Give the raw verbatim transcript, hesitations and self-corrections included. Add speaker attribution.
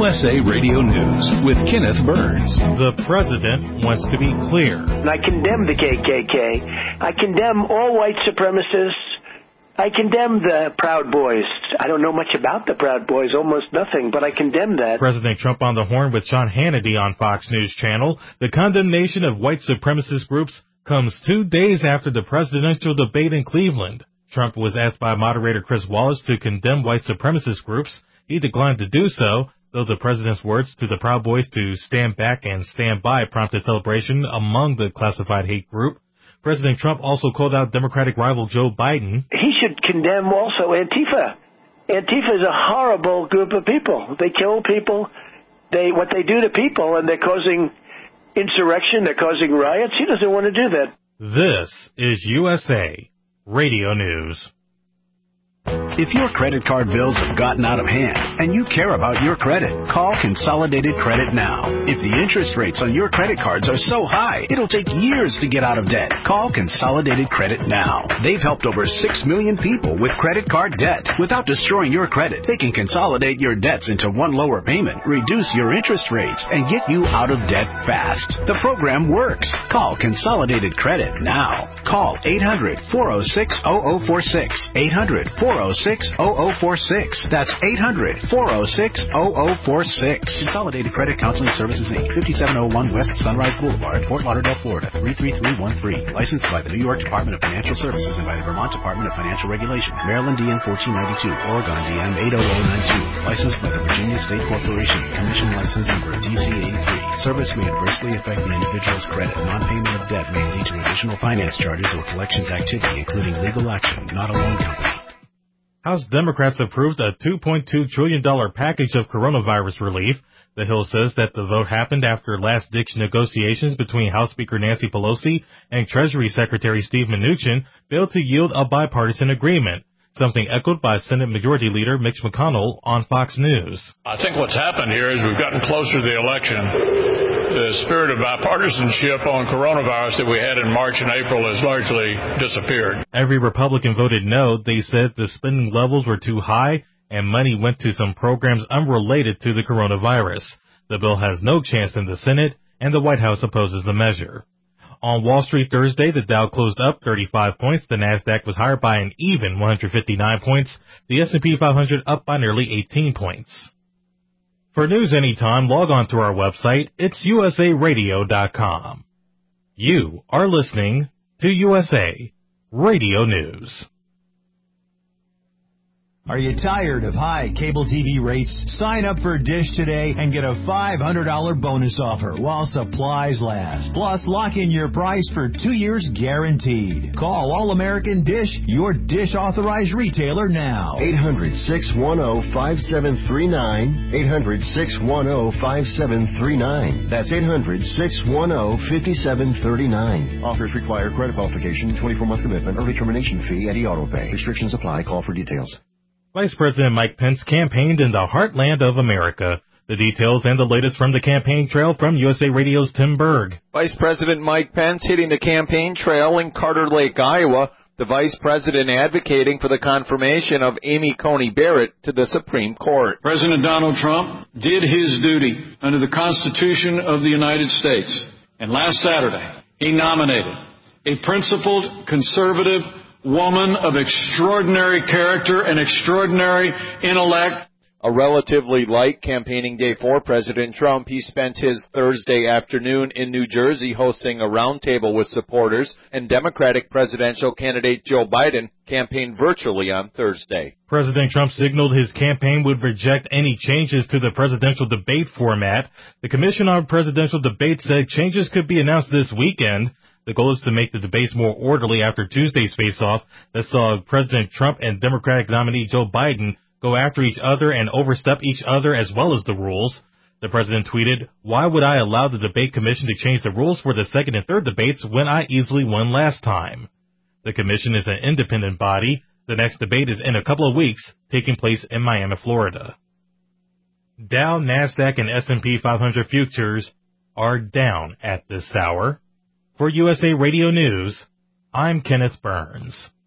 Speaker 1: S A Radio News with Kenneth Burns.
Speaker 2: The president wants to be clear.
Speaker 3: I condemn the K K K. I condemn all white supremacists. I condemn the Proud Boys. I don't know much about the Proud Boys, almost nothing, but I condemn that.
Speaker 2: President Trump on the horn with Sean Hannity on Fox News Channel. The condemnation of white supremacist groups comes two days after the presidential debate in Cleveland. Trump was asked by moderator Chris Wallace to condemn white supremacist groups. He declined to do so, though the president's words to the Proud Boys to stand back and stand by prompted celebration among the classified hate group. President Trump also called out Democratic rival Joe Biden.
Speaker 3: He should condemn also Antifa. Antifa is a horrible group of people. They kill people. They what they do to people, and they're causing insurrection. They're causing riots. He doesn't want to do that.
Speaker 2: This is U S A Radio News.
Speaker 4: If your credit card bills have gotten out of hand and you care about your credit, call Consolidated Credit now. If the interest rates on your credit cards are so high, it'll take years to get out of debt. Call Consolidated Credit now. They've helped over six million people with credit card debt. Without destroying your credit, they can consolidate your debts into one lower payment, reduce your interest rates, and get you out of debt fast. The program works. Call Consolidated Credit now. Call eight hundred, four oh six, oh oh four six. eight hundred, four oh six, oh oh four six. That's eight hundred, four oh six, oh oh four six. Consolidated Credit Counseling Services, Incorporated, fifty-seven oh one West Sunrise Boulevard, Fort Lauderdale, Florida, three three three one three. Licensed by the New York Department of Financial Services and by the Vermont Department of Financial Regulation. Maryland D N fourteen ninety-two, Oregon D M eight oh oh nine two. Licensed by the Virginia State Corporation. Commission license number D C eighty-three. Service may adversely affect the individual's credit. Non-payment of debt may lead to additional finance charges or collections activity, including legal action, not a loan company.
Speaker 2: House Democrats approved a two point two trillion dollars package of coronavirus relief. The Hill says that the vote happened after last-ditch negotiations between House Speaker Nancy Pelosi and Treasury Secretary Steve Mnuchin failed to yield a bipartisan agreement, something echoed by Senate Majority Leader Mitch McConnell on Fox News.
Speaker 5: I think what's happened here is we've gotten closer to the election. The spirit of bipartisanship on coronavirus that we had in March and April has largely disappeared.
Speaker 2: Every Republican voted no. They said the spending levels were too high and money went to some programs unrelated to the coronavirus. The bill has no chance in the Senate, and the White House opposes the measure. On Wall Street Thursday, the Dow closed up thirty-five points. The Nasdaq was higher by an even one hundred fifty-nine points. The S and P five hundred up by nearly eighteen points. For news anytime, log on to our website. It's U S A radio dot com. You are listening to U S A Radio News.
Speaker 6: Are you tired of high cable T V rates? Sign up for Dish today and get a five hundred dollars bonus offer while supplies last. Plus, lock in your price for two years guaranteed. Call All-American Dish, your Dish authorized retailer now.
Speaker 7: eight hundred, six one zero, five seven three nine. eight hundred, six one zero, five seven three nine. That's eight hundred, six one zero, five seven three nine. Offers require credit qualification, twenty-four month commitment, early termination fee, and e-auto pay. Restrictions apply. Call for details.
Speaker 2: Vice President Mike Pence campaigned in the heartland of America. The details and the latest from the campaign trail from U S A Radio's Tim Berg.
Speaker 8: Vice President Mike Pence hitting the campaign trail in Carter Lake, Iowa. The Vice President advocating for the confirmation of Amy Coney Barrett to the Supreme Court.
Speaker 9: President Donald Trump did his duty under the Constitution of the United States. And last Saturday, he nominated a principled, conservative woman of extraordinary character and extraordinary intellect.
Speaker 8: A relatively light campaigning day for President Trump. He spent his Thursday afternoon in New Jersey hosting a roundtable with supporters, and Democratic presidential candidate Joe Biden campaigned virtually on Thursday.
Speaker 2: President Trump signaled his campaign would reject any changes to the presidential debate format. The Commission on Presidential Debates said changes could be announced this weekend. The goal is to make the debates more orderly after Tuesday's face-off that saw President Trump and Democratic nominee Joe Biden go after each other and overstep each other as well as the rules. The president tweeted, "Why would I allow the debate commission to change the rules for the second and third debates when I easily won last time?" The commission is an independent body. The next debate is in a couple of weeks, taking place in Miami, Florida. Dow, Nasdaq, and S and P five hundred futures are down at this hour. For U S A Radio News, I'm Kenneth Burns.